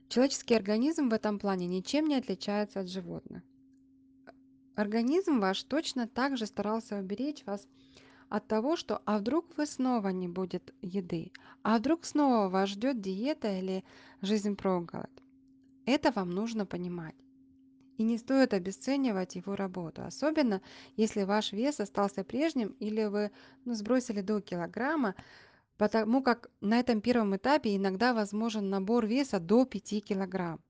Человеческий организм в этом плане ничем не отличается от животных. Организм ваш точно так же старался уберечь вас от того, что а вдруг вы снова не будет еды, а вдруг снова вас ждет диета или жизнь проголодь. Это вам нужно понимать. И не стоит обесценивать его работу, особенно если ваш вес остался прежним или вы сбросили до килограмма, потому как на этом первом этапе иногда возможен набор веса до 5 килограмм.